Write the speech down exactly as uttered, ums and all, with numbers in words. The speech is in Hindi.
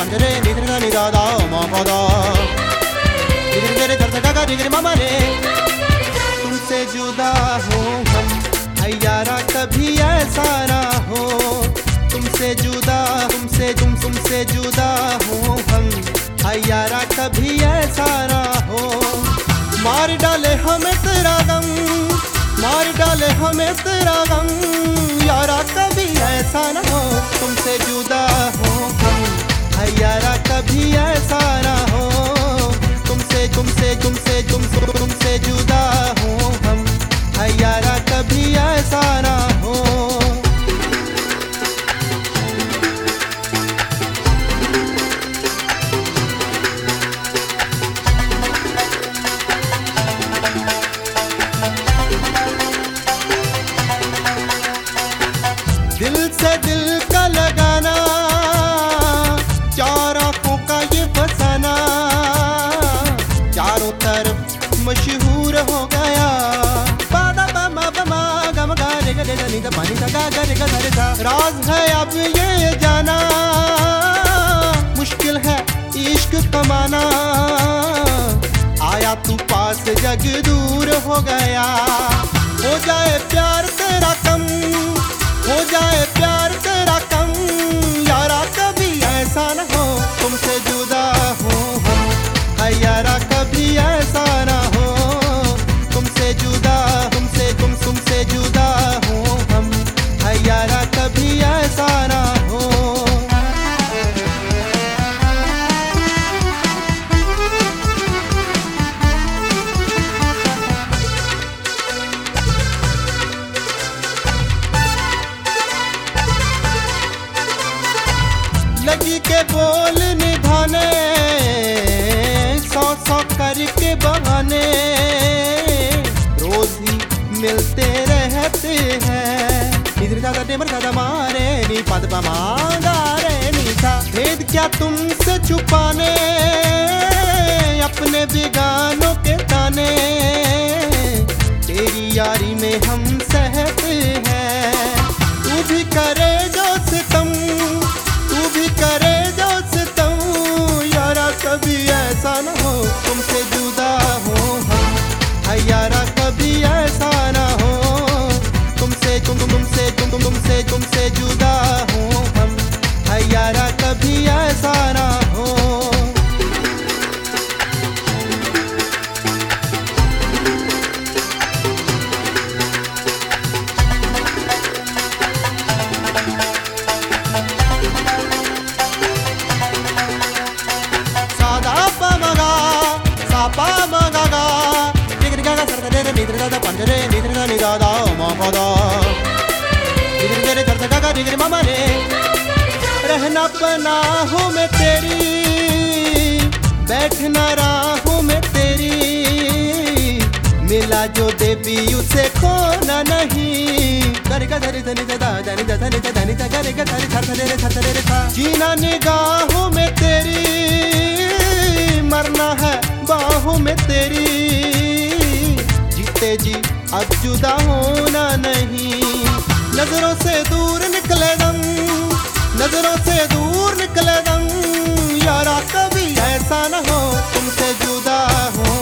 पंजरे निद्र निदादा मापदा निद्र धरता का निद्र मामा रे तुमसे जुदा हो हम यारा कभी ऐसा ना हो तुमसे जुदा तुमसे तुम तुमसे जुदा हो हम यारा कभी ऐसा ना हो मार डाले हमें तेरा गम मार डाले हमें तेरा गम यारा कभी ऐसा ना हो तुमसे जुदा हो हम यारा कभी ऐसा ना हो तुमसे तुमसे तुमसे तुम तुमसे जुदा हो हम यारा कभी ऐसा ना हो दिल से दिल का लगाना चार आंखों का ये फसाना चारों तरफ मशहूर हो गया राज है अब ये जाना मुश्किल है इश्क कमाना आया तू पास जग दूर हो गया हो जाए प्यार तेरा कम हो जाए प्यार तेरा कम यारा कभी ऐसा न हो तुमसे जुदा हो हम यारा कभी ऐसा न हो तुमसे जुदा तुमसे तुम तुमसे जुदा हो हम यारा कभी ऐसा ना हो लगी के बोल निभाने सौ सौ करके बहाने रोज ही मिलते रहते हैं इधर दादा टेमर दादा मारे नी पद पमादा रे नीसा भेद क्या तुमसे छुपाने अपने बेगानों के ताने तेरी यारी में हम सहते हैं तू भी करे जो सितम तू भी करे जो सितम यारा कभी ऐसा ना हो तुमसे जुदा हो हम यारा कभी ऐसा ना हो तुमसे तुम तुमसे तुम तुम तुमसे तुमसे जुदा हो हम यारा कभी ऐसा ना हो सादा पा मगा सापा मगा गा निद्र गा सरता दे निद्र दादा पंजरे निद्र निदादा मापदा निद्र धरता का निद्र मामा रे रहना पनाहों में तेरी बैठना राहों में तेरी मिला जो देवी उसे खोना नहीं करेगा धरी धनी दा धनी दा धनी दा धनी दा करेगा धरी धर धरे रे धर रे था जीना निगाहों में तेरी मरना है बाहों में तेरी जीते जी अब जुदा होना नहीं नजरों से दूर निकले दम नजरों से दूर निकले दम यारा कभी ऐसा न हो तुमसे जुदा हो